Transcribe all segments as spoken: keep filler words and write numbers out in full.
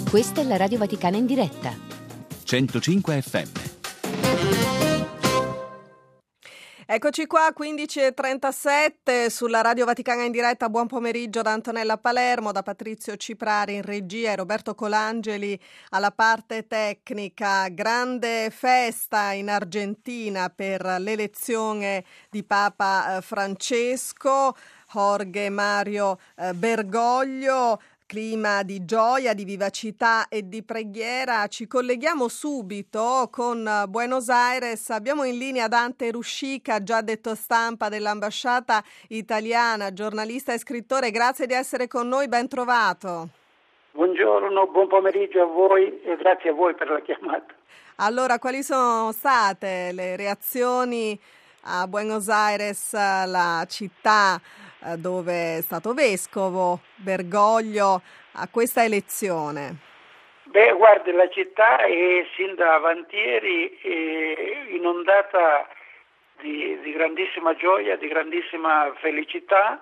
Questa è la Radio Vaticana in diretta. centocinque effe emme. Eccoci qua, quindici e trentasette sulla Radio Vaticana in diretta. Buon pomeriggio da Antonella Palermo, da Patrizio Ciprari in regia e Roberto Colangeli alla parte tecnica. Grande festa in Argentina per l'elezione di Papa Francesco, Jorge Mario Bergoglio. Clima di gioia, di vivacità e di preghiera. Ci colleghiamo subito con Buenos Aires. Abbiamo in linea Dante Ruscica, già detto stampa dell'ambasciata italiana, giornalista e scrittore. Grazie di essere con noi, ben trovato. Buongiorno, buon pomeriggio a voi e grazie a voi per la chiamata. Allora, quali sono state le reazioni a Buenos Aires, la città dove è stato vescovo Bergoglio, a questa elezione? Beh, guardi, la città è sin da avantieri è inondata di, di grandissima gioia, di grandissima felicità,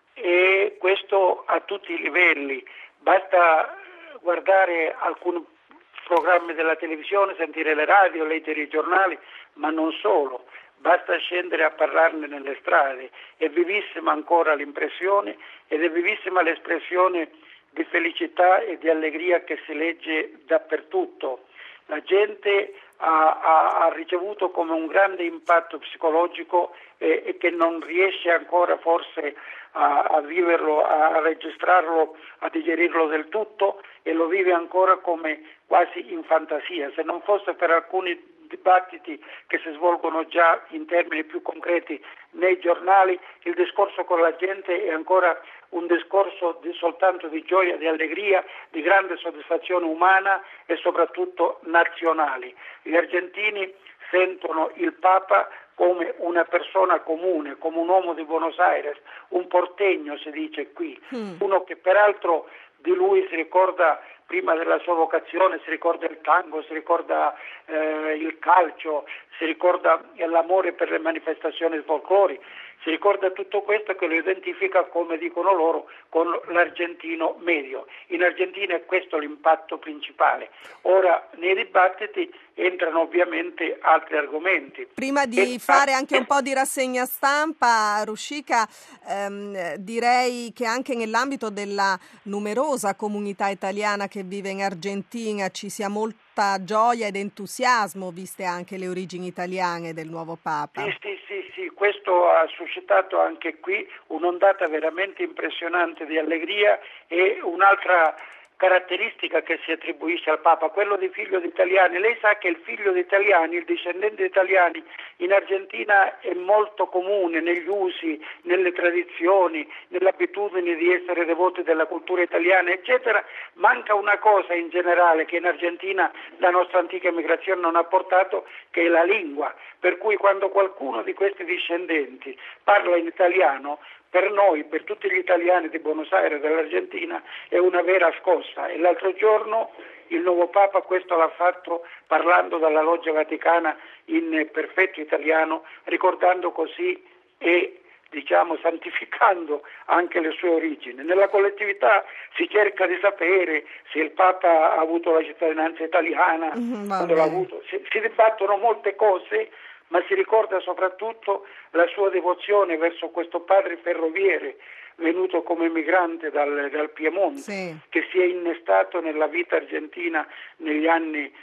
e questo a tutti i livelli. Basta guardare alcuni programmi della televisione, sentire le radio, leggere i giornali, ma non solo. Basta scendere a parlarne nelle strade. È vivissima ancora l'impressione ed è vivissima l'espressione di felicità e di allegria che si legge dappertutto. La gente ha, ha, ha ricevuto come un grande impatto psicologico e, e che non riesce ancora forse a, a viverlo, a registrarlo, a digerirlo del tutto, e lo vive ancora come quasi in fantasia. Se non fosse per alcuni dibattiti che si svolgono già in termini più concreti nei giornali, il discorso con la gente è ancora un discorso di, soltanto di gioia, di allegria, di grande soddisfazione umana e soprattutto nazionali. Gli argentini sentono il Papa come una persona comune, come un uomo di Buenos Aires, un portegno si dice qui, mm. uno che peraltro di lui si ricorda, prima della sua vocazione, si ricorda il tango, si ricorda eh, il calcio, si ricorda l'amore per le manifestazioni folclori, si ricorda tutto questo che lo identifica, come dicono loro, con l'argentino medio. In Argentina è questo l'impatto principale. Ora nei dibattiti entrano ovviamente altri argomenti. Prima di e, fare anche un po' di rassegna stampa, Ruscica, ehm, direi che anche nell'ambito della numerosa comunità italiana che vive in Argentina ci sia molta gioia ed entusiasmo, viste anche le origini italiane del nuovo Papa. Sì, sì, sì, sì, questo ha suscitato anche qui un'ondata veramente impressionante di allegria e un'altra caratteristica che si attribuisce al Papa, quello di figlio di italiani. Lei sa che il figlio di italiani, il discendente di italiani in Argentina è molto comune negli usi, nelle tradizioni, nelle abitudini di essere devoti della cultura italiana, eccetera. Manca una cosa in generale che in Argentina la nostra antica emigrazione non ha portato, che è la lingua. Per cui quando qualcuno di questi discendenti parla in italiano, per noi, per tutti gli italiani di Buenos Aires, dell'Argentina, è una vera scossa. E l'altro giorno il nuovo Papa questo l'ha fatto parlando dalla Loggia Vaticana in perfetto italiano, ricordando così e diciamo santificando anche le sue origini. Nella collettività si cerca di sapere se il Papa ha avuto la cittadinanza italiana, mm, quando l'ha avuto. Si, si dibattono molte cose, ma si ricorda soprattutto la sua devozione verso questo padre ferroviere venuto come migrante dal, dal Piemonte, sì. che si è innestato nella vita argentina negli anni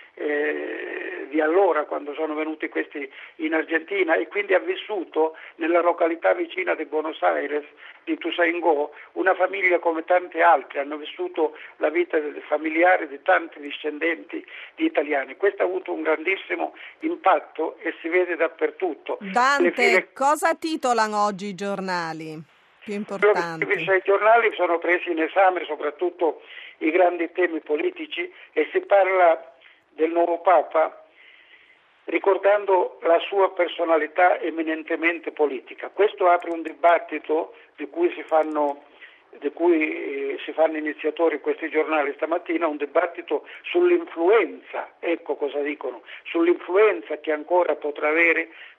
eh, di allora, quando sono venuti questi in Argentina, e quindi ha vissuto nella località vicina di Buenos Aires, di Ituzaingó, una famiglia come tante altre, hanno vissuto la vita familiare di tanti discendenti di italiani. Questo ha avuto un grandissimo impatto e si vede dappertutto. Dante, file... cosa titolano oggi i giornali? Più importanti. I giornali sono presi in esame soprattutto i grandi temi politici e si parla del nuovo Papa ricordando la sua personalità eminentemente politica. Questo apre un dibattito di cui si fanno di cui eh, si fanno iniziatori questi giornali stamattina, un dibattito sull'influenza, ecco cosa dicono, sull'influenza che ancora potrà avere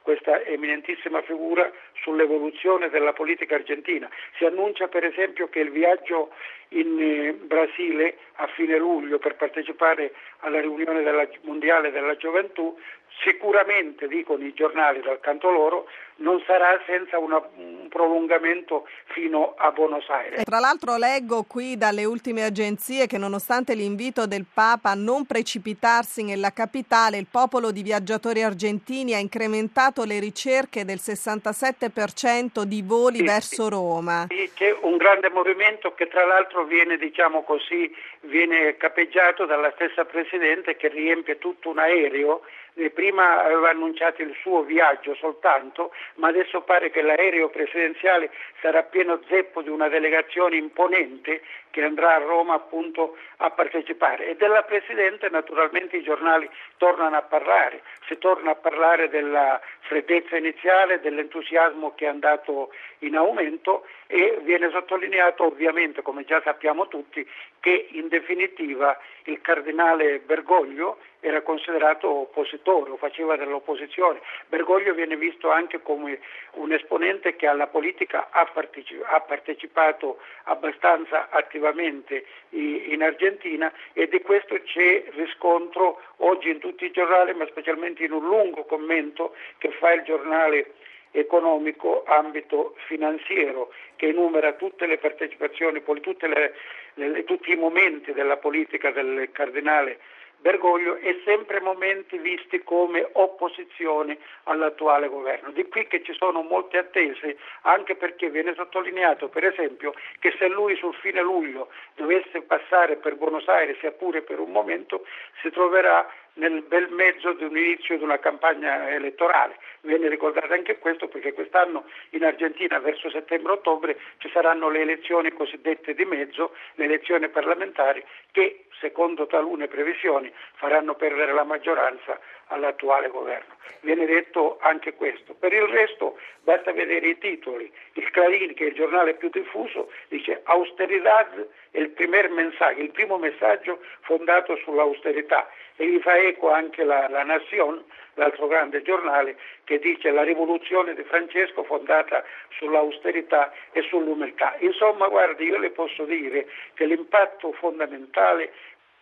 questa eminentissima figura sull'evoluzione della politica argentina. Si annuncia per esempio che il viaggio in eh, Brasile a fine luglio per partecipare alla riunione della, mondiale della gioventù, sicuramente, dicono i giornali dal canto loro, non sarà senza una, un prolungamento fino a Buenos Aires. E tra l'altro leggo qui dalle ultime agenzie che nonostante l'invito del Papa a non precipitarsi nella capitale, il popolo di viaggiatori argentini ha incrementato le ricerche del sessantasette per cento di voli sì, verso sì. Roma. Sì, c'è un grande movimento che tra l'altro viene, diciamo così, viene capeggiato dalla stessa Presidente, che riempie tutto un aereo. Prima aveva annunciato il suo viaggio soltanto, ma adesso pare che l'aereo presidenziale sarà pieno zeppo di una delegazione imponente che andrà a Roma appunto a partecipare. E della Presidente naturalmente i giornali tornano a parlare, si torna a parlare della freddezza iniziale, dell'entusiasmo che è andato in aumento, e viene sottolineato ovviamente, come già sappiamo tutti, che in definitiva il cardinale Bergoglio era considerato oppositore o faceva dell'opposizione. Bergoglio viene visto anche come un esponente che alla politica ha, parteci- ha partecipato abbastanza attivamente in Argentina, e di questo c'è riscontro oggi in tutti i giornali, ma specialmente in un lungo commento che fa il giornale economico ambito finanziero, che enumera tutte le partecipazioni, tutte le, le, tutti i momenti della politica del cardinale Bergoglio, e sempre momenti visti come opposizione all'attuale governo. Di qui che ci sono molte attese, anche perché viene sottolineato per esempio che se lui sul fine luglio dovesse passare per Buenos Aires, sia pure per un momento, si troverà nel bel mezzo di un inizio di una campagna elettorale. Viene ricordato anche questo perché quest'anno in Argentina verso settembre-ottobre ci saranno le elezioni cosiddette di mezzo, le elezioni parlamentari, che secondo talune previsioni faranno perdere la maggioranza all'attuale governo. Viene detto anche questo. Per il resto basta vedere i titoli. Il Clarín, che è il giornale più diffuso, dice austeridad è il primer mensaggio, il primo messaggio fondato sull'austerità, e gli fa eco anche la, la Nación, l'altro grande giornale, che dice la rivoluzione di Francesco fondata sull'austerità e sull'umiltà. Insomma, guardi, io le posso dire che l'impatto fondamentale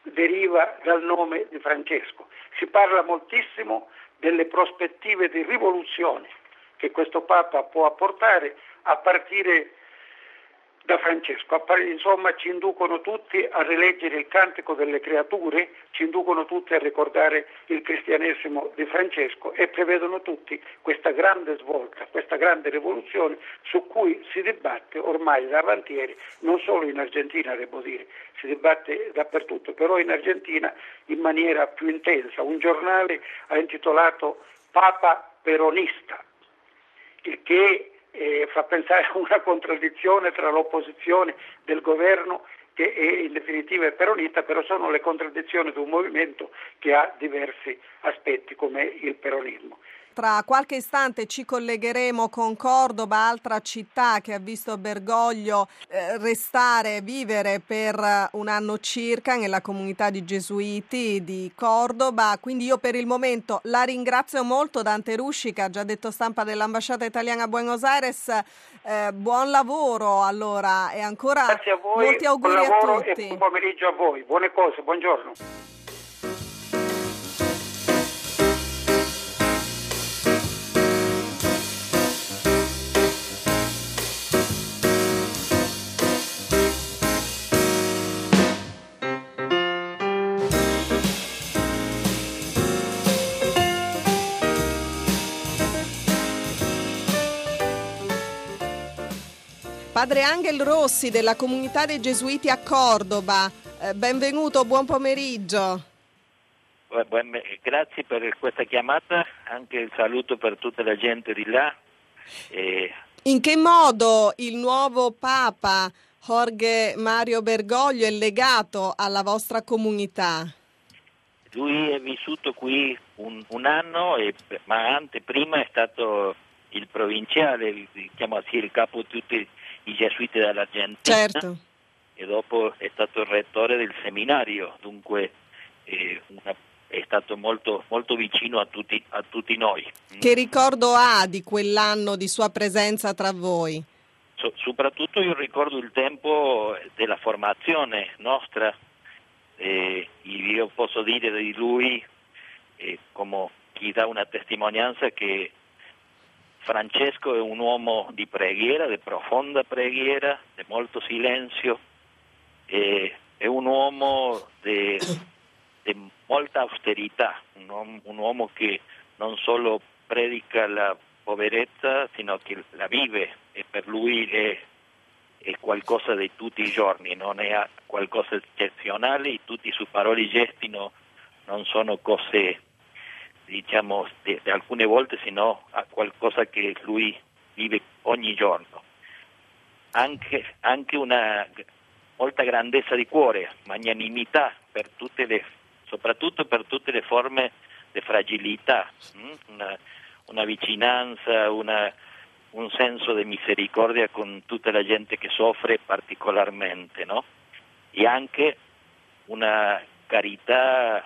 deriva dal nome di Francesco. Si parla moltissimo delle prospettive di rivoluzione che questo Papa può apportare a partire da Francesco. Insomma, ci inducono tutti a rileggere il Cantico delle Creature, ci inducono tutti a ricordare il cristianesimo di Francesco, e prevedono tutti questa grande svolta, questa grande rivoluzione su cui si dibatte ormai da avantieri, non solo in Argentina, devo dire, si dibatte dappertutto, però in Argentina in maniera più intensa. Un giornale ha intitolato Papa Peronista, il che Eh, fa pensare a una contraddizione tra l'opposizione del governo, che è, in definitiva è peronista, però sono le contraddizioni di un movimento che ha diversi aspetti come il peronismo. Tra qualche istante ci collegheremo con Cordoba, altra città che ha visto Bergoglio eh, restare, vivere per un anno circa nella comunità di Gesuiti di Cordoba. Quindi io per il momento la ringrazio molto, Dante Ruscica, ha già detto stampa dell'ambasciata italiana a Buenos Aires. Eh, buon lavoro allora, e ancora grazie a voi, molti auguri buon lavoro a tutti. E buon pomeriggio a voi, buone cose, buongiorno. Padre Angel Rossi della comunità dei Gesuiti a Cordoba, eh, benvenuto, buon pomeriggio. Grazie per questa chiamata, anche il saluto per tutta la gente di là. E... In che modo il nuovo Papa Jorge Mario Bergoglio è legato alla vostra comunità? Lui è vissuto qui un, un anno, e, ma anche prima è stato il provinciale, il, diciamo così, il capo di tutti i gesuiti dall'Argentina, certo. E dopo è stato il rettore del seminario, dunque eh, una è stato molto, molto vicino a tutti, a tutti noi. Che ricordo ha di quell'anno di sua presenza tra voi? So, soprattutto io ricordo il tempo della formazione nostra, eh, io posso dire di lui, eh, come chi dà una testimonianza, che Francesco è un uomo di preghiera, di profonda preghiera, di molto silenzio, eh, è un uomo di molta austerità, un uomo, un uomo che non solo predica la poverezza, sino che la vive, e per lui è, è qualcosa di tutti i giorni, non è qualcosa di eccezionale, e tutte le sue parole e gesti no, non sono cose, diciamo, di, di alcune volte, sino a qualcosa che lui vive ogni giorno. Anche, anche una molta grandezza di cuore, magnanimità per tutte le, soprattutto per tutte le forme di fragilità, una, una vicinanza, una, un senso di misericordia con tutta la gente che soffre particolarmente, no? E anche una carità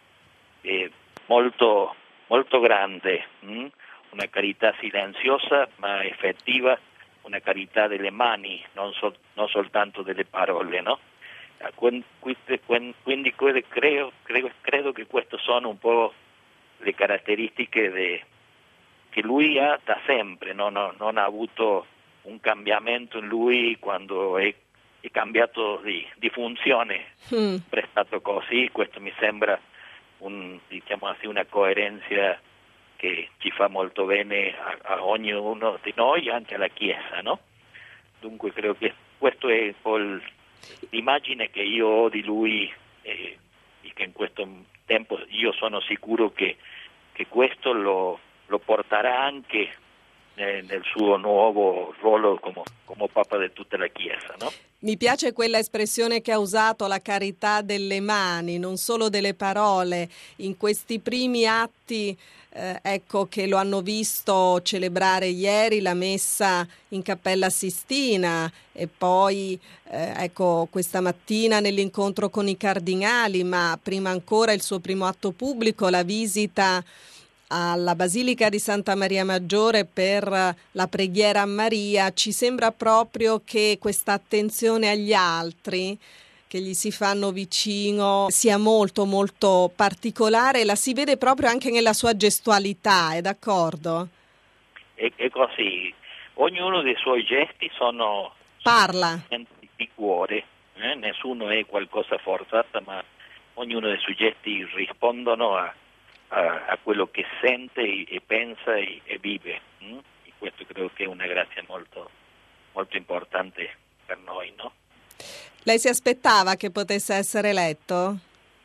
eh, molto, molto grande, hm? Una carità silenziosa ma effettiva, una carità delle mani, non, so, non soltanto delle parole, no? Quindi, quindi credo, credo, credo che queste sono un po' le caratteristiche de, che lui ha da sempre, no? No, non ha avuto un cambiamento in lui quando è, è cambiato di, di funzione, mm. è stato così. Questo mi sembra un, diciamo così, una coerenza che ci fa molto bene a, a ognuno di noi, anche alla Chiesa, no? Dunque credo che questo è un po' il, l'immagine che io ho di lui, eh, e che in questo tempo io sono sicuro che, che questo lo, lo porterà anche eh, nel suo nuovo ruolo come, come Papa di tutta la Chiesa, no? Mi piace quella espressione che ha usato, la carità delle mani, non solo delle parole, in questi primi atti eh, ecco che lo hanno visto celebrare ieri la messa in Cappella Sistina, e poi eh, ecco questa mattina nell'incontro con i cardinali, ma prima ancora il suo primo atto pubblico, la visita alla Basilica di Santa Maria Maggiore per la preghiera a Maria. Ci sembra proprio che questa attenzione agli altri che gli si fanno vicino sia molto molto particolare, la si vede proprio anche nella sua gestualità, è d'accordo? È, è così, ognuno dei suoi gesti sono parla di cuore, eh? Nessuno è qualcosa forzato, ma ognuno dei suoi gesti rispondono a A, a quello che sente e, e pensa e, e vive, hm? E questo credo che è una grazia molto, molto importante per noi, no? Lei si aspettava che potesse essere eletto?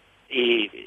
E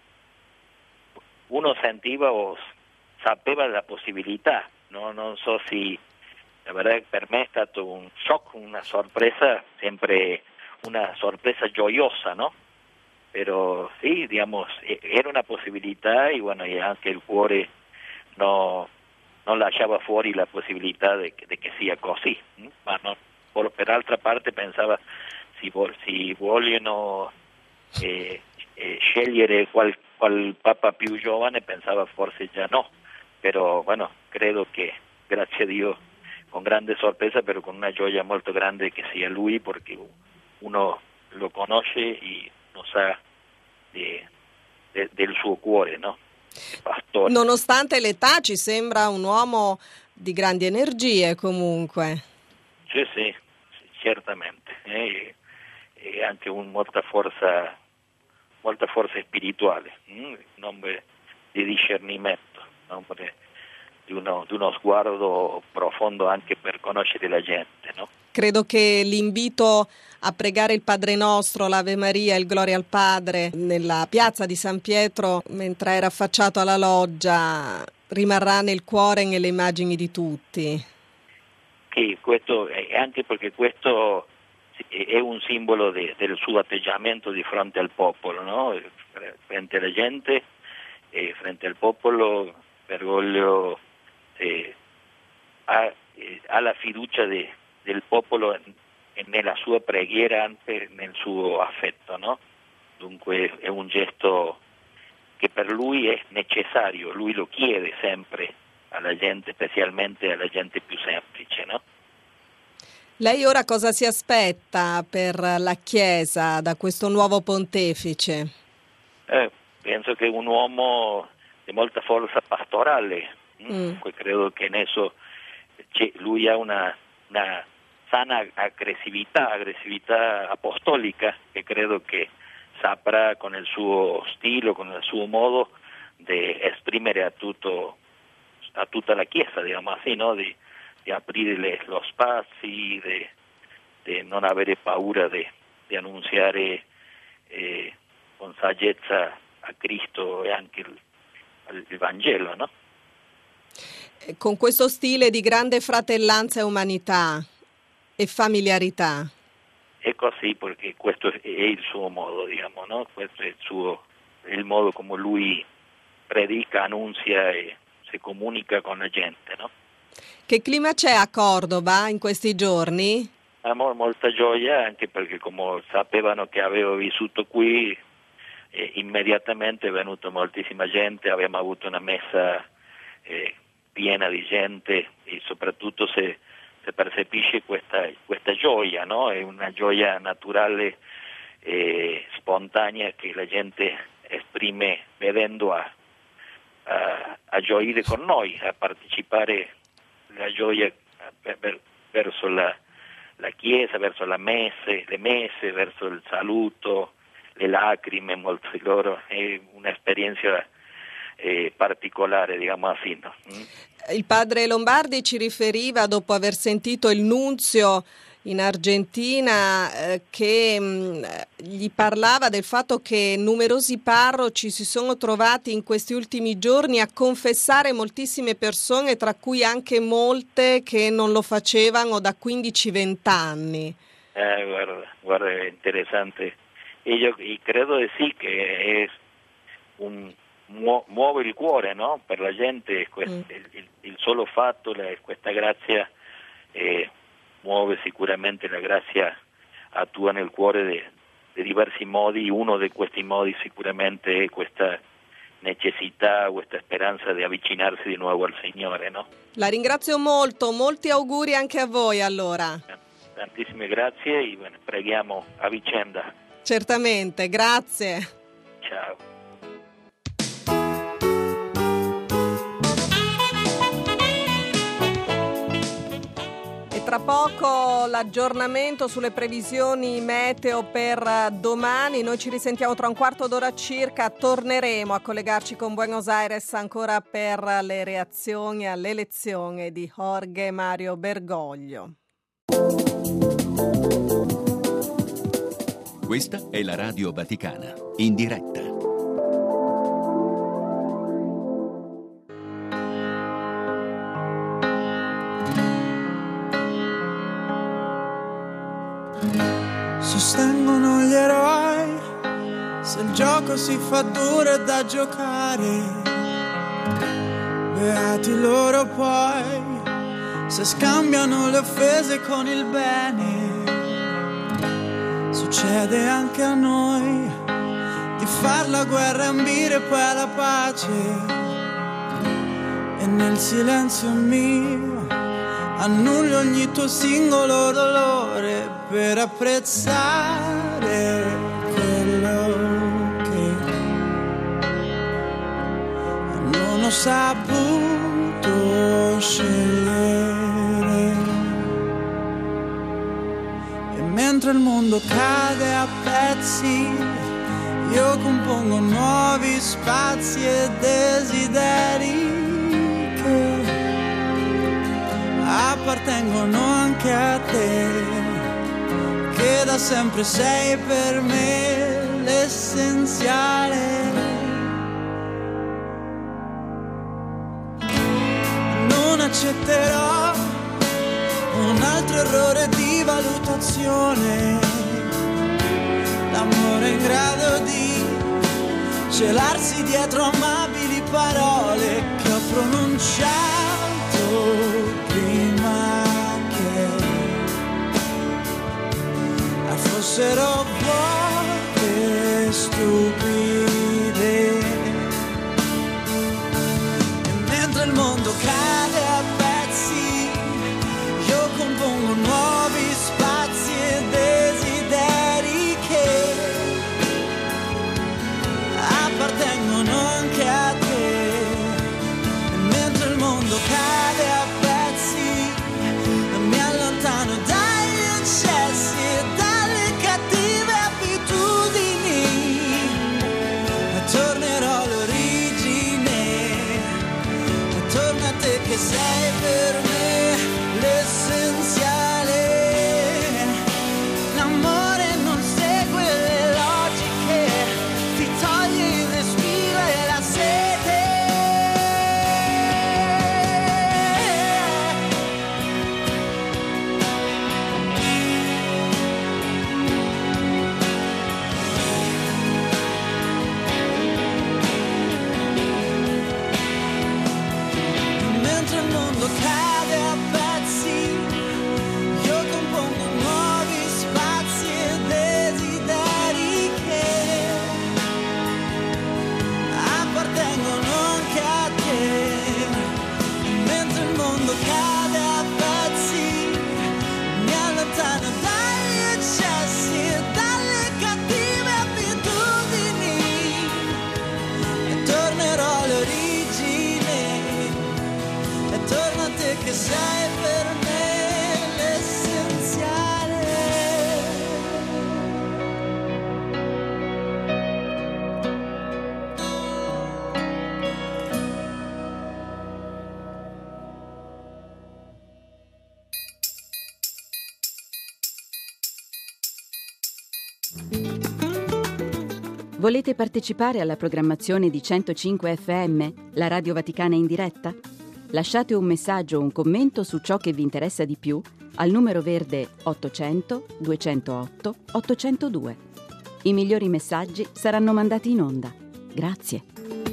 uno sentiva o sapeva la possibilità, no? Non so se, la verità per me è stato un shock, una sorpresa, sempre una sorpresa gioiosa, no? Pero sí, digamos, era una possibilità, e bueno, y anche il cuore no, non lasciava fuori la possibilità de, de che sia così, ¿no? Ma no, por, per altra parte pensava, si, vol, si vogliono eh, eh, scegliere qual, qual papa più giovane, pensava forse già no, però bueno, credo che, grazie a Dio, con grande sorpresa, però con una gioia molto grande che sia lui, perché uno lo conosce e non sa de, de, del suo cuore, no? Pastore. Nonostante l'età ci sembra un uomo di grandi energie comunque. Sì, sì, certamente, eh? E anche un, molta forza, molta forza spirituale, un uomo di discernimento, un uomo di uno, di uno sguardo profondo anche per conoscere la gente, no? Credo che l'invito a pregare il Padre Nostro, l'Ave Maria, il Gloria al Padre nella piazza di San Pietro mentre era affacciato alla loggia rimarrà nel cuore e nelle immagini di tutti. Sì, questo è anche perché questo è un simbolo de, del suo atteggiamento di fronte al popolo, no? Frente alla gente e frente al popolo, Bergoglio eh, ha, eh, ha la fiducia di del popolo nella sua preghiera, anche nel suo affetto, no? Dunque è un gesto che per lui è necessario, lui lo chiede sempre alla gente, specialmente alla gente più semplice, no? Lei ora cosa si aspetta per la Chiesa da questo nuovo pontefice? Eh, penso che un uomo di molta forza pastorale, mm. credo che in esso lui ha una, una sana aggressività, aggressività apostolica, che credo che saprà con il suo stile, con il suo modo di esprimere a tutto, a tutta la Chiesa, diciamo così, no? Di, di aprire le, lo spazi, di, di non avere paura di, di annunziare eh, con saggezza a Cristo e anche il, il Vangelo, no? Con questo stile di grande fratellanza e umanità e familiarità. È così, perché questo è il suo modo, diciamo, no? Questo è il suo, il modo come lui predica, annunzia e si comunica con la gente, no? Che clima c'è a Cordova in questi giorni? Amor, molta gioia, anche perché come sapevano che avevo vissuto qui, eh, immediatamente è venuta moltissima gente, abbiamo avuto una messa eh, piena di gente e soprattutto se, se percepisce questa, questa gioia, no? È una gioia naturale e spontanea che la gente esprime vedendo a, a, a gioire con noi, a partecipare la gioia per, per, verso la, la Chiesa, verso la messe, le messe, verso il saluto, le lacrime, molti loro, è un'esperienza eh, particolare, diciamo così, no? Mm? Il padre Lombardi ci riferiva, dopo aver sentito il nunzio in Argentina, eh, che mh, gli parlava del fatto che numerosi parroci si sono trovati in questi ultimi giorni a confessare moltissime persone, tra cui anche molte che non lo facevano da quindici venti anni. Eh, guarda, guarda, è interessante. E io credo di sì che è un Mu- muove il cuore, no? Per la gente questo, mm. il, il, il solo fatto, la, questa grazia eh, muove sicuramente, la grazia attua nel cuore di diversi modi. Uno di questi modi sicuramente è questa necessità, questa speranza di avvicinarsi di nuovo al Signore, no? La ringrazio molto, molti auguri anche a voi allora. Tantissime grazie e bene, preghiamo a vicenda. Certamente, grazie. Ciao. Tra poco l'aggiornamento sulle previsioni meteo per domani. Noi ci risentiamo tra un quarto d'ora circa. Torneremo a collegarci con Buenos Aires ancora per le reazioni all'elezione di Jorge Mario Bergoglio. Questa è la Radio Vaticana, in diretta. Sostengono gli eroi, se il gioco si fa duro è da giocare. Beati loro poi, se scambiano le offese con il bene. Succede anche a noi di far la guerra e ambire poi alla pace. E nel silenzio mio annullo ogni tuo singolo dolore per apprezzare quello che non ho saputo scegliere. E mentre il mondo cade a pezzi, io compongo nuovi spazi e desideri che appartengono anche a te, che da sempre sei per me l'essenziale. Non accetterò un altro errore di valutazione, l'amore in grado di celarsi dietro amabili parole che ho pronunciato prima che fossero vuote, stupide. cade a pezzi, io compongo nuovi spazi e desideri che appartengono anche a te. Mentre il mondo cade a pezzi, mi allontano dagli eccessi e dalle cattive abitudini, e tornerò all'origine, e torna a te che sei per me l'essenziale. L'amore non segue le logiche, ti toglie il respiro e la sete. Mentre il mondo cade a pezzi, io compongo nuovi spazi e desideri che appartengono anche a te. Mentre il mondo cade a pezzi, mi allontano dagli eccessi e dalle cattive abitudini, e tornerò all'origine, e torna a te che sei per me l'essenziale. Volete partecipare alla programmazione di centocinque F M, la Radio Vaticana in diretta? Lasciate un messaggio o un commento su ciò che vi interessa di più al numero verde ottocento duecentootto ottocentodue. I migliori messaggi saranno mandati in onda. Grazie.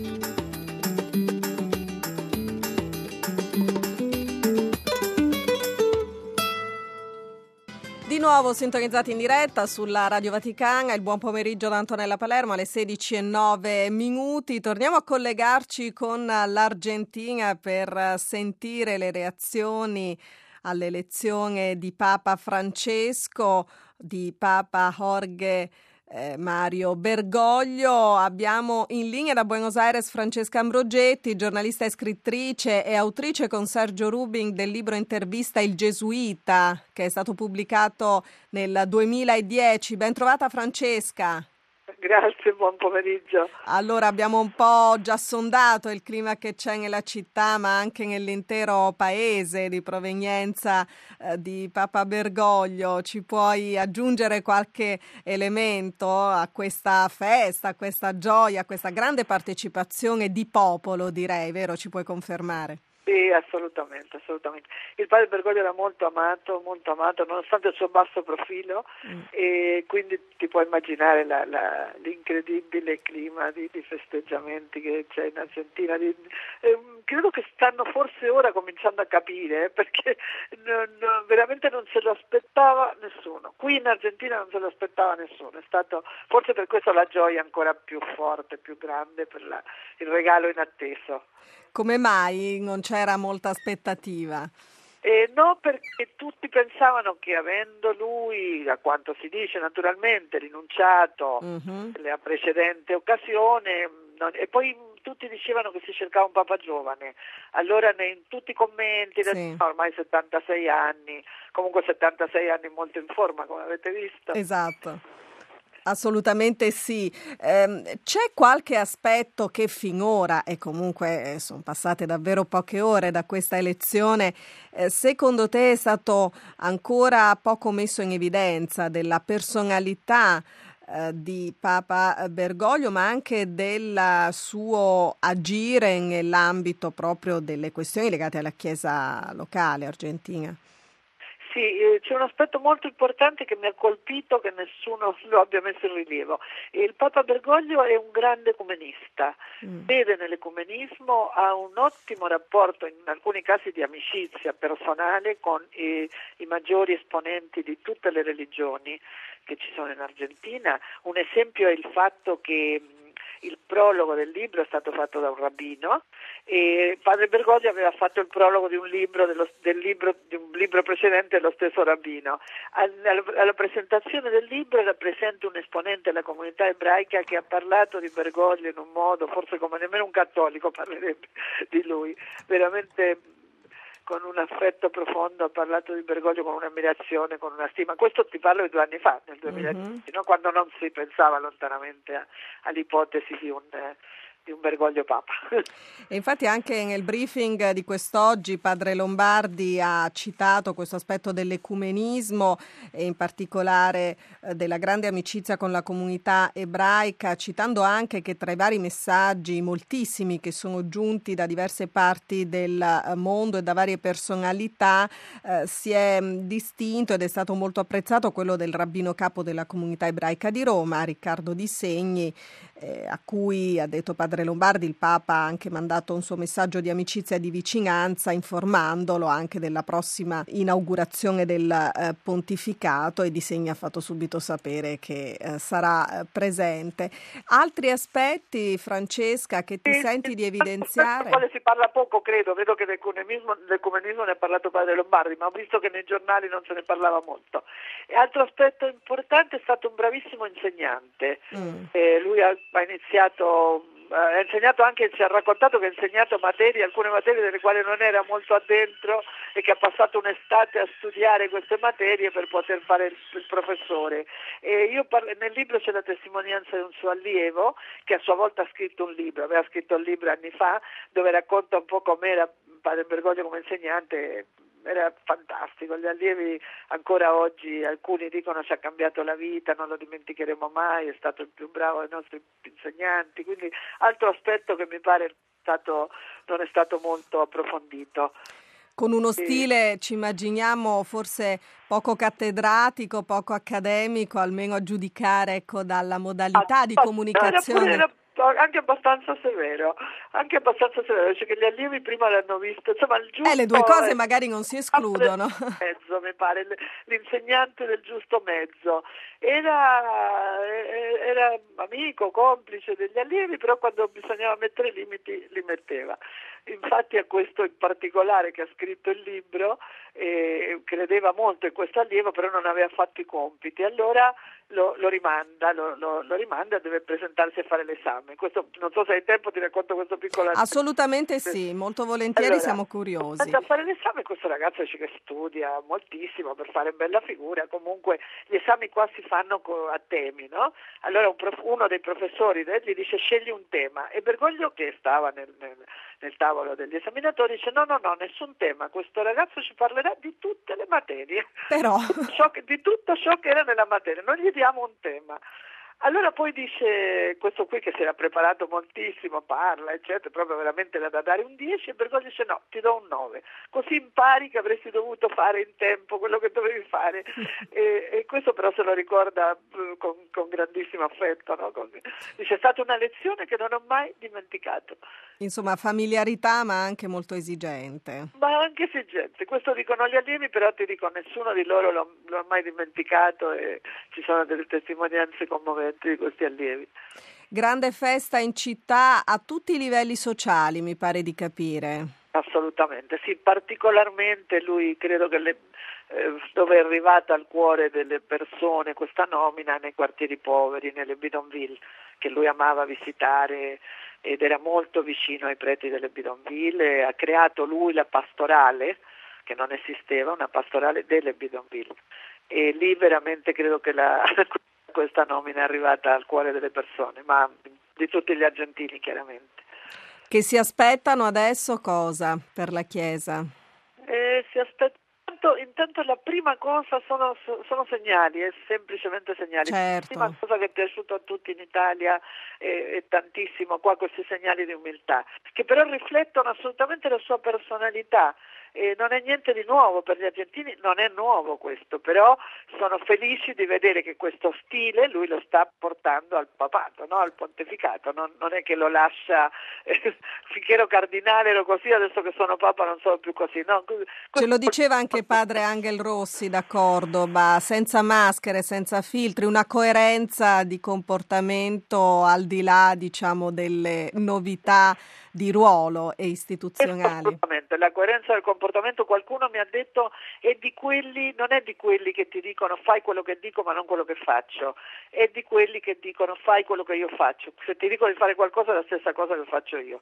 Di nuovo sintonizzati in diretta sulla Radio Vaticana, il buon pomeriggio da Antonella Palermo alle sedici e nove minuti. Torniamo a collegarci con l'Argentina per sentire le reazioni all'elezione di Papa Francesco, di Papa Jorge eh, Mario Bergoglio. Abbiamo in linea da Buenos Aires Francesca Ambrogetti, giornalista e scrittrice e autrice con Sergio Rubin del libro intervista Il Gesuita, che è stato pubblicato nel duemiladieci. Ben trovata Francesca. Grazie, buon pomeriggio. Allora, abbiamo un po' già sondato il clima che c'è nella città, ma anche nell'intero paese di provenienza eh, di Papa Bergoglio. Ci puoi aggiungere qualche elemento a questa festa, a questa gioia, a questa grande partecipazione di popolo, direi, vero? Ci puoi confermare? Sì, assolutamente, assolutamente. Il padre Bergoglio era molto amato, molto amato, nonostante il suo basso profilo, mm. e quindi ti puoi immaginare la, la, l'incredibile clima di, di festeggiamenti che c'è in Argentina. Di, eh, credo che stanno forse ora cominciando a capire, perché non, non, veramente non se lo aspettava nessuno. Qui in Argentina non se lo aspettava nessuno. È stato forse per questo la gioia ancora più forte, più grande, per la, il regalo inatteso. Come mai non c'era molta aspettativa? Eh, no, perché tutti pensavano che avendo lui, a quanto si dice naturalmente, rinunciato uh-huh. alla precedente occasione, non, e poi tutti dicevano che si cercava un papa giovane. Allora in tutti i commenti, sì. ormai settantasei anni, comunque settantasei anni molto in forma, come avete visto. Esatto. Assolutamente sì. Eh, c'è qualche aspetto che finora, e comunque eh, sono passate davvero poche ore da questa elezione, eh, secondo te è stato ancora poco messo in evidenza della personalità eh, di Papa Bergoglio, ma anche del suo agire nell'ambito proprio delle questioni legate alla Chiesa locale argentina? Sì, eh, c'è un aspetto molto importante che mi ha colpito, che nessuno lo abbia messo in rilievo. Il Papa Bergoglio è un grande ecumenista, mm. vede nell'ecumenismo, ha un ottimo rapporto, in alcuni casi di amicizia personale, con i, i maggiori esponenti di tutte le religioni che ci sono in Argentina. Un esempio è il fatto che il prologo del libro è stato fatto da un rabbino e padre Bergoglio aveva fatto il prologo di un libro, dello, del libro di un libro precedente dello stesso rabbino. Alla, alla presentazione del libro era presente un esponente della comunità ebraica che ha parlato di Bergoglio in un modo, forse come nemmeno un cattolico parlerebbe di lui, veramente con un affetto profondo, ha parlato di Bergoglio con un'ammirazione, con una stima. Questo ti parlo di due anni fa, nel duemiladieci, mm-hmm. no? Quando non si pensava lontanamente a, all'ipotesi di un, di un Bergoglio Papa. E infatti anche nel briefing di quest'oggi padre Lombardi ha citato questo aspetto dell'ecumenismo e in particolare eh, della grande amicizia con la comunità ebraica, citando anche che tra i vari messaggi, moltissimi che sono giunti da diverse parti del mondo e da varie personalità, eh, si è distinto ed è stato molto apprezzato quello del rabbino capo della comunità ebraica di Roma, Riccardo Di Segni, eh, a cui, ha detto padre Lombardi, il Papa ha anche mandato un suo messaggio di amicizia e di vicinanza, informandolo anche della prossima inaugurazione del eh, pontificato, e Di Segni ha fatto subito sapere che eh, sarà eh, presente. Altri aspetti, Francesca, che ti sì, senti sì, di evidenziare? Quale si parla poco, credo, vedo che dell'ecumenismo, dell'ecumenismo ne ha parlato padre Lombardi, ma ho visto che nei giornali non se ne parlava molto. E altro aspetto importante, è stato un bravissimo insegnante. Mm. Eh, lui ha, ha iniziato ha insegnato anche, ci ha raccontato che ha insegnato materie, alcune materie delle quali non era molto addentro e che ha passato un'estate a studiare queste materie per poter fare il, il professore. E io parlo, nel libro c'è la testimonianza di un suo allievo che a sua volta ha scritto un libro, aveva scritto un libro anni fa dove racconta un po' com'era padre Bergoglio come insegnante. Era fantastico, gli allievi ancora oggi, alcuni dicono ci ha cambiato la vita, non lo dimenticheremo mai, è stato il più bravo dei nostri insegnanti, quindi altro aspetto che mi pare stato, non è stato molto approfondito. Con uno stile, ci immaginiamo, forse poco cattedratico, poco accademico, almeno a giudicare, ecco, dalla modalità ah, di comunicazione. Era anche abbastanza severo, anche abbastanza severo, cioè che gli allievi prima l'hanno visto, insomma il giusto... Eh, le due cose magari non si escludono. Mezzo, mi pare, l'insegnante del giusto mezzo. Era, era amico, complice degli allievi, però quando bisognava mettere limiti li metteva. Infatti a questo in particolare che ha scritto il libro eh, credeva molto in questo allievo, però non aveva fatto i compiti, allora lo, lo rimanda, lo, lo, lo rimanda, deve presentarsi a fare l'esame. Questo, non so se hai tempo, ti racconto questo piccolo... Assolutamente sì, molto volentieri, allora, siamo curiosi. A fare l'esame questo ragazzo dice che studia moltissimo per fare bella figura, comunque gli esami qua si fanno a temi, no? Allora un prof, uno dei professori gli dice scegli un tema e Bergoglio, che stava nel, nel, nel tavolo degli esaminatori, dice no no no nessun tema, questo ragazzo ci parlerà di tutte le materie, però ciò che, di tutto ciò che era nella materia, non gli diamo un tema. Allora poi dice questo qui che si era preparato moltissimo, parla eccetera, proprio veramente era da dare un dieci, e Bergoglio dice no, ti do un nove, così impari che avresti dovuto fare in tempo quello che dovevi fare. e, e questo però se lo ricorda con, con grandissimo affetto, no? Con, dice è stata una lezione che non ho mai dimenticato. Insomma, familiarità ma anche molto esigente. Ma anche esigente, questo dicono gli allievi, però ti dico nessuno di loro lo, lo ha mai dimenticato e ci sono delle testimonianze commoventi di questi allievi. Grande festa in città a tutti i livelli sociali, mi pare di capire. Assolutamente, sì, particolarmente lui credo che le, eh, dove è arrivata al cuore delle persone questa nomina nei quartieri poveri, nelle bidonville, che lui amava visitare ed era molto vicino ai preti delle bidonville, ha creato lui la pastorale, che non esisteva, una pastorale delle bidonville, e lì veramente credo che la, questa nomina è arrivata al cuore delle persone, ma di tutti gli argentini chiaramente. Che si aspettano adesso cosa per la Chiesa? Eh, si aspettano Intanto, intanto la prima cosa sono, sono segnali, è semplicemente segnali. Certo. La prima cosa che è piaciuto a tutti in Italia è, è tantissimo qua questi segnali di umiltà, che però riflettono assolutamente la sua personalità. E non è niente di nuovo per gli argentini, non è nuovo questo, però sono felici di vedere che questo stile lui lo sta portando al papato, no? Al pontificato, non, non è che lo lascia eh, finché ero cardinale ero così, adesso che sono papa non sono più così, no? Ce lo diceva anche padre Angel Rossi da Cordoba, senza maschere, senza filtri, una coerenza di comportamento al di là, diciamo, delle novità di ruolo e istituzionali. Assolutamente, la coerenza del comportamento, qualcuno mi ha detto è di quelli, non è di quelli che ti dicono fai quello che dico ma non quello che faccio, è di quelli che dicono fai quello che io faccio, se ti dico di fare qualcosa è la stessa cosa che faccio io,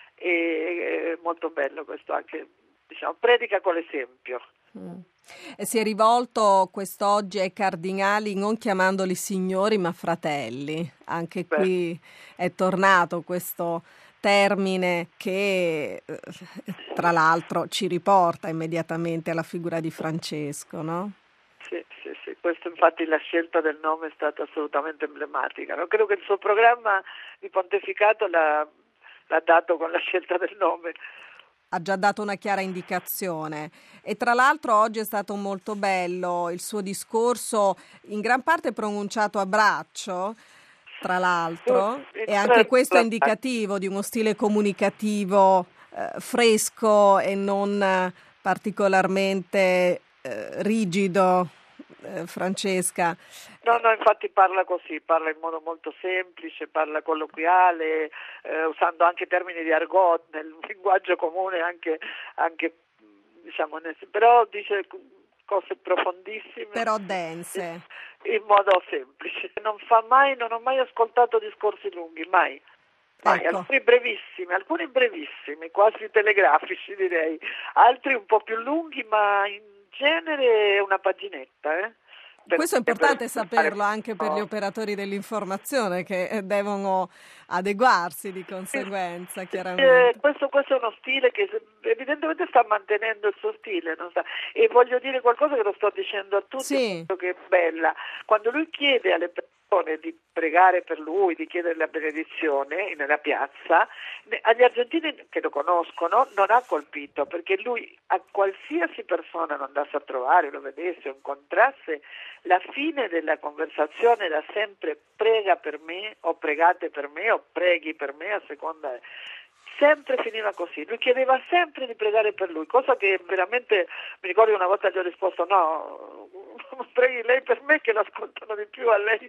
e è molto bello questo anche, diciamo, predica con l'esempio. Mm. E si è rivolto quest'oggi ai cardinali non chiamandoli signori ma fratelli, anche Beh. Qui è tornato questo termine che tra l'altro ci riporta immediatamente alla figura di Francesco, no? Sì, sì, sì, questo infatti la scelta del nome è stata assolutamente emblematica, no? Credo che il suo programma di pontificato l'ha, l'ha dato con la scelta del nome. Ha già dato una chiara indicazione e tra l'altro oggi è stato molto bello il suo discorso, in gran parte pronunciato a braccio, tra l'altro, e anche questo è indicativo di uno stile comunicativo eh, fresco e non eh, particolarmente eh, rigido, eh, Francesca. No, no, infatti parla così, parla in modo molto semplice, parla colloquiale, eh, usando anche termini di argot nel linguaggio comune, anche, anche diciamo, nel, però dice cose profondissime. Però dense. In modo semplice. Non fa mai, non ho mai ascoltato discorsi lunghi, mai. mai. Ecco. Alcuni brevissimi, alcuni brevissimi, quasi telegrafici direi, altri un po' più lunghi, ma in genere una paginetta, eh. Per, Questo è importante per, saperlo anche per gli operatori dell'informazione che devono adeguarsi di conseguenza, eh, chiaramente. Eh, questo, questo è uno stile che evidentemente sta mantenendo il suo stile, non sta, e voglio dire qualcosa che lo sto dicendo a tutti, sì. Che è bella. Quando lui chiede alle persone di pregare per lui, di chiedere la benedizione nella piazza, agli argentini che lo conoscono non ha colpito, perché lui a qualsiasi persona lo andasse a trovare, lo vedesse o incontrasse, la fine della conversazione era sempre prega per me o pregate per me o preghi per me, a seconda, sempre finiva così. Lui chiedeva sempre di pregare per lui, cosa che veramente mi ricordo che una volta gli ho risposto no, preghi lei per me che lo ascoltano di più a lei,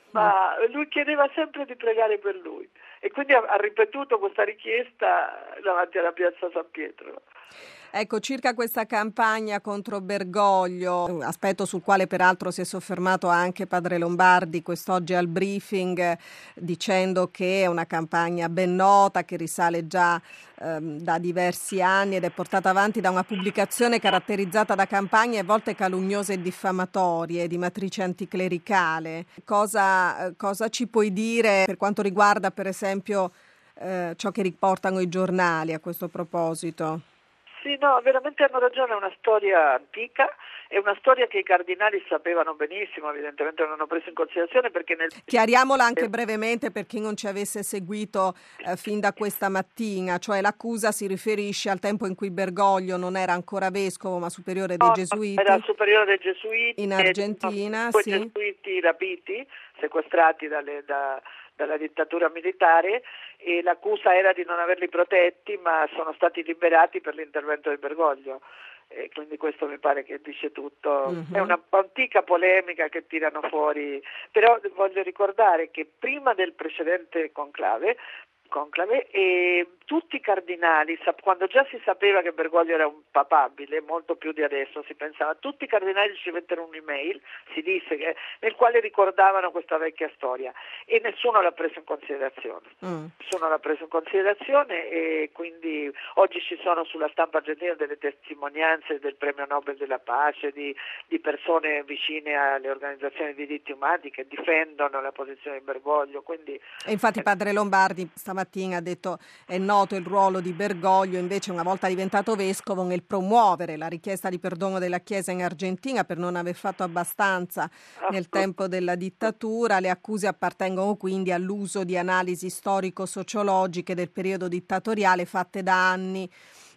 ma lui chiedeva sempre di pregare per lui e quindi ha, ha ripetuto questa richiesta davanti alla piazza San Pietro. Ecco, circa questa campagna contro Bergoglio, aspetto sul quale peraltro si è soffermato anche padre Lombardi quest'oggi al briefing, dicendo che è una campagna ben nota, che risale già ehm, da diversi anni ed è portata avanti da una pubblicazione caratterizzata da campagne a volte calunniose e diffamatorie, di matrice anticlericale. Cosa, cosa ci puoi dire per quanto riguarda, per esempio, eh, ciò che riportano i giornali a questo proposito? Sì, no, veramente hanno ragione, è una storia antica, è una storia che i cardinali sapevano benissimo, evidentemente non hanno preso in considerazione perché nel... Chiariamola anche brevemente per chi non ci avesse seguito eh, fin da questa mattina, cioè l'accusa si riferisce al tempo in cui Bergoglio non era ancora vescovo ma superiore dei no, Gesuiti. Era superiore dei Gesuiti. In Argentina, due sì. Gesuiti rapiti, sequestrati dalle, da, dalla dittatura militare, e l'accusa era di non averli protetti, ma sono stati liberati per l'intervento di Bergoglio. E quindi questo mi pare che dice tutto. Uh-huh. È una antica polemica che tirano fuori, però voglio ricordare che prima del precedente conclave conclave e tutti i cardinali, quando già si sapeva che Bergoglio era un papabile, molto più di adesso si pensava, tutti i cardinali ricevettero un'email, si disse che, nel quale ricordavano questa vecchia storia e nessuno l'ha preso in considerazione. Mm. Nessuno l'ha preso in considerazione e quindi oggi ci sono sulla stampa argentina delle testimonianze del premio Nobel della pace, di, di persone vicine alle organizzazioni di diritti umani che difendono la posizione di Bergoglio. Quindi, e infatti padre Lombardi stamattina ha detto è noto il ruolo di Bergoglio invece una volta diventato vescovo nel promuovere la richiesta di perdono della Chiesa in Argentina per non aver fatto abbastanza nel tempo della dittatura. Le accuse appartengono quindi all'uso di analisi storico-sociologiche del periodo dittatoriale fatte da anni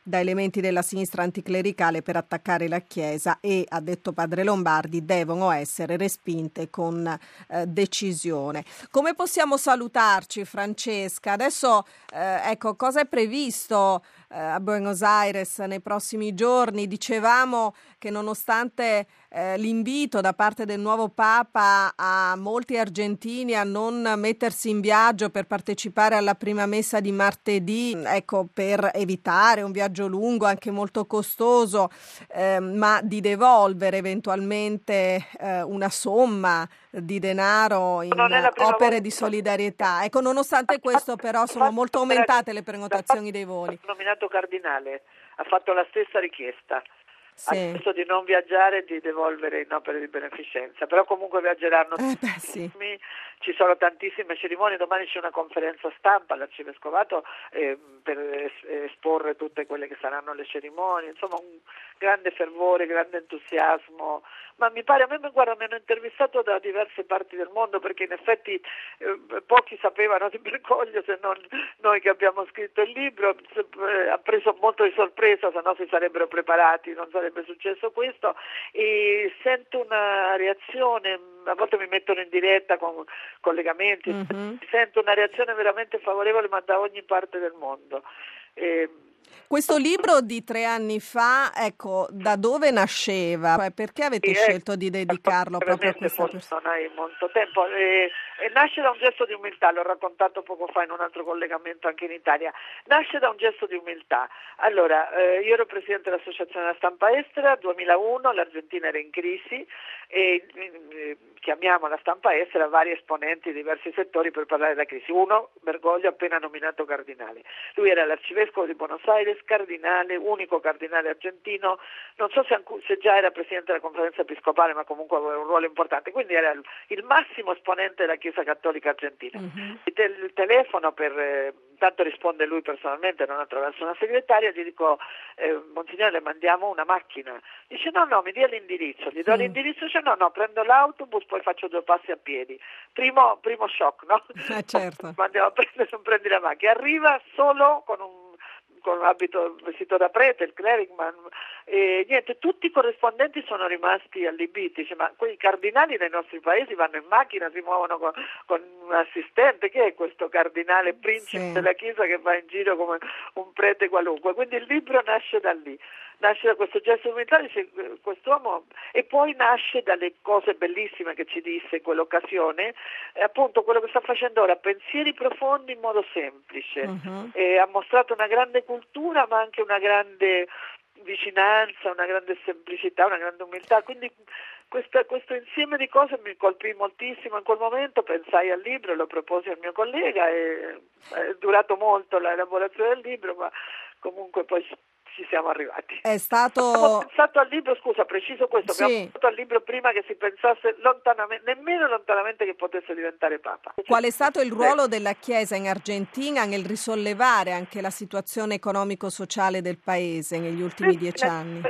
da elementi della sinistra anticlericale per attaccare la Chiesa e, ha detto padre Lombardi, devono essere respinte con eh, decisione. Come possiamo salutarci, Francesca? Adesso, eh, ecco, cosa è previsto eh, a Buenos Aires nei prossimi giorni? Dicevamo che nonostante eh, l'invito da parte del nuovo Papa a molti argentini a non mettersi in viaggio per partecipare alla prima messa di martedì, ecco, per evitare un viaggio lungo, anche molto costoso, eh, ma di devolvere eventualmente eh, una somma di denaro in opere di solidarietà. Ecco, nonostante questo però sono molto aumentate le prenotazioni dei voli. Nominato cardinale, ha fatto la stessa richiesta. Sì. Ha chiesto di non viaggiare e di devolvere in opere di beneficenza, però comunque viaggeranno eh beh, sì. Ci sono tantissime cerimonie, domani c'è una conferenza stampa all'Arcivescovato eh, per esporre tutte quelle che saranno le cerimonie, insomma un grande fervore, grande entusiasmo, ma mi pare, a me guarda, mi hanno intervistato da diverse parti del mondo, perché in effetti eh, pochi sapevano di Bergoglio, se non noi che abbiamo scritto il libro, eh, ha preso molto di sorpresa, se no si sarebbero preparati, non sarebbe successo questo, e sento una reazione, a volte mi mettono in diretta con collegamenti, mm-hmm. Sento una reazione veramente favorevole, ma da ogni parte del mondo. E, Questo libro di tre anni fa, ecco, da dove nasceva? Perché avete sì, scelto di dedicarlo proprio a questa persona? Non hai molto tempo. E, e nasce da un gesto di umiltà, l'ho raccontato poco fa in un altro collegamento anche in Italia. Nasce da un gesto di umiltà. Allora, eh, io ero presidente dell'Associazione della Stampa Estera, duemilauno, l'Argentina era in crisi e eh, chiamiamo la Stampa Estera vari esponenti di diversi settori per parlare della crisi. Uno, Bergoglio, appena nominato cardinale. Lui era l'arcivescovo di Buenos Aires, cardinale, unico cardinale argentino, non so se, se già era presidente della conferenza episcopale, ma comunque aveva un ruolo importante, quindi era il, il massimo esponente della Chiesa Cattolica Argentina. Mm-hmm. Il, te, il telefono per, eh, tanto risponde lui personalmente, non attraverso una segretaria, gli dico, eh, Monsignore, le mandiamo una macchina. Dice no, no, mi dia l'indirizzo, gli do mm. l'indirizzo, dice no, no, prendo l'autobus, poi faccio due passi a piedi. Primo, primo shock, no? Eh, certo. Andiamo a prendere, non prendi la macchina. Arriva solo con un con un abito vestito da prete, il clericman, e niente, tutti i corrispondenti sono rimasti allibiti, cioè, ma quei cardinali nei nostri paesi vanno in macchina, si muovono con, con un assistente, che è questo cardinale principe sì. della Chiesa che va in giro come un prete qualunque, quindi il libro nasce da lì. Nasce da questo gesto umiltà, dice quest'uomo, e poi nasce dalle cose bellissime che ci disse in quell'occasione, eh, appunto quello che sta facendo ora, pensieri profondi in modo semplice, uh-huh. e ha mostrato una grande cultura ma anche una grande vicinanza, una grande semplicità, una grande umiltà, quindi questa, questo insieme di cose mi colpì moltissimo in quel momento, pensai al libro, lo proposi al mio collega e è durato molto l'elaborazione del libro, ma comunque poi ci siamo arrivati. È stato... Abbiamo pensato al libro, scusa, preciso questo, sì. abbiamo pensato al libro prima che si pensasse lontanamente, nemmeno lontanamente che potesse diventare Papa. Qual è stato il ruolo della Chiesa in Argentina nel risollevare anche la situazione economico-sociale del paese negli ultimi dieci anni?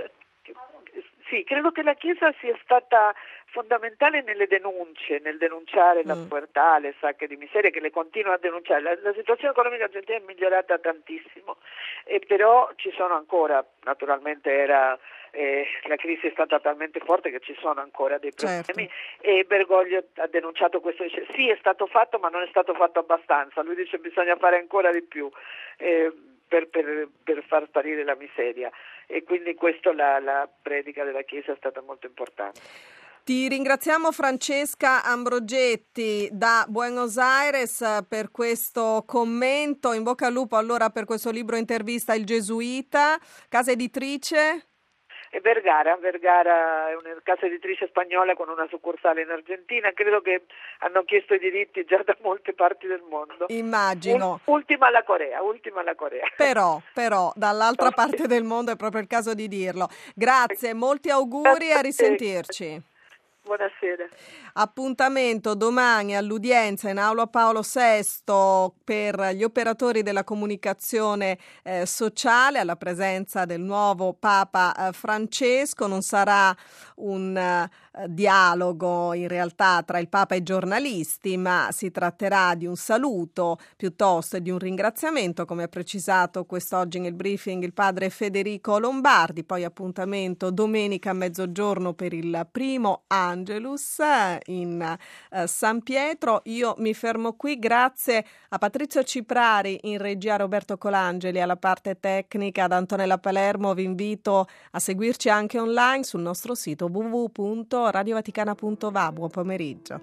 Sì, credo che la Chiesa sia stata fondamentale nelle denunce, nel denunciare la mm. povertà, le sacche di miseria, che le continua a denunciare. La, la situazione economica argentina è migliorata tantissimo, e però ci sono ancora, naturalmente era eh, la crisi è stata talmente forte che ci sono ancora dei problemi, certo. E Bergoglio ha denunciato questo, dice sì, è stato fatto ma non è stato fatto abbastanza, lui dice bisogna fare ancora di più. Eh, Per, per, per far sparire la miseria, e quindi questo la, la predica della Chiesa è stata molto importante. Ti ringraziamo Francesca Ambrogetti da Buenos Aires per questo commento, in bocca al lupo allora per questo libro intervista Il Gesuita, casa editrice? E Vergara, Vergara è una casa editrice spagnola con una succursale in Argentina, credo che hanno chiesto i diritti già da molte parti del mondo. Immagino. U- ultima la Corea, ultima la Corea. Però, però, dall'altra parte del mondo è proprio il caso di dirlo. Grazie, molti auguri e a risentirci. Buonasera. Appuntamento domani all'udienza in Aula Paolo sesto per gli operatori della comunicazione eh, sociale, alla presenza del nuovo Papa eh, Francesco. Non sarà un eh, dialogo in realtà tra il Papa e i giornalisti, ma si tratterà di un saluto piuttosto di un ringraziamento, come ha precisato quest'oggi nel briefing il padre Federico Lombardi. Poi appuntamento domenica a mezzogiorno per il primo Angelus in eh, San Pietro. Io mi fermo qui, grazie a Patrizio Ciprari in regia, Roberto Colangeli alla parte tecnica, ad Antonella Palermo. Vi invito a seguirci anche online sul nostro sito w w w punto radio vaticana punto va. Buon pomeriggio.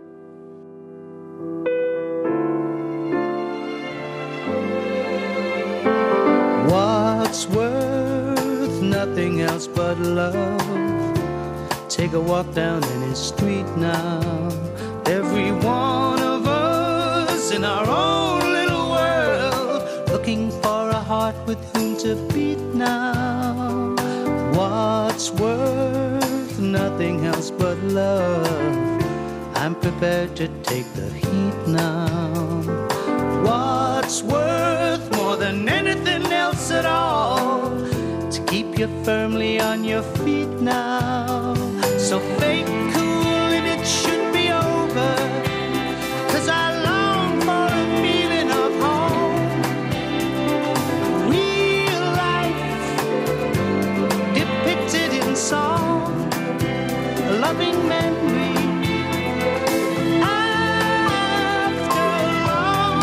What's worth nothing else but love? Take a walk down any street now. Every one of us in our own little world, looking for a heart with whom to beat now. What's worth nothing else but love? I'm prepared to take the heat now. What's worth more than anything else at all? To keep you firmly on your feet now. So fake cool and it should be over, 'cause I long for a feeling of home. Real life depicted in song, a loving memory after long.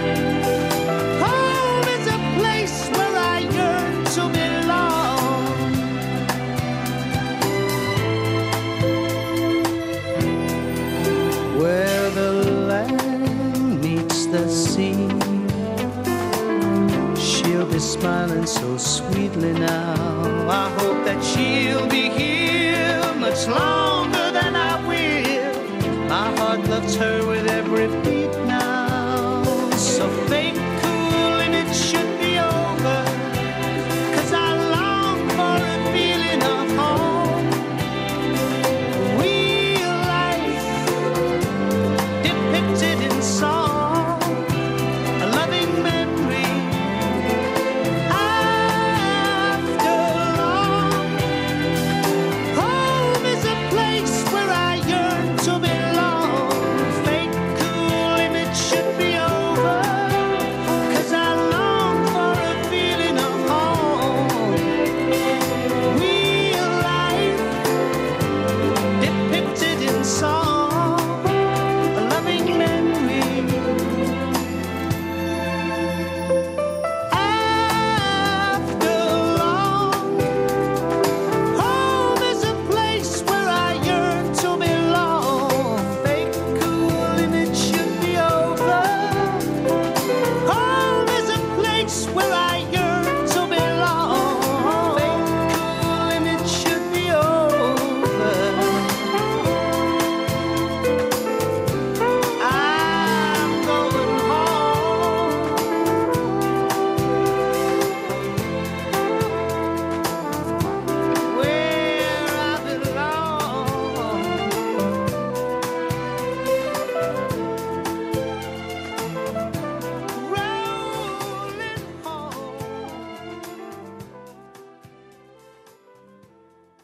Home is a place where I yearn to belong. Where the land meets the sea, she'll be smiling so sweetly now. I hope that she'll be here much longer than I will. My heart loves her with every beat.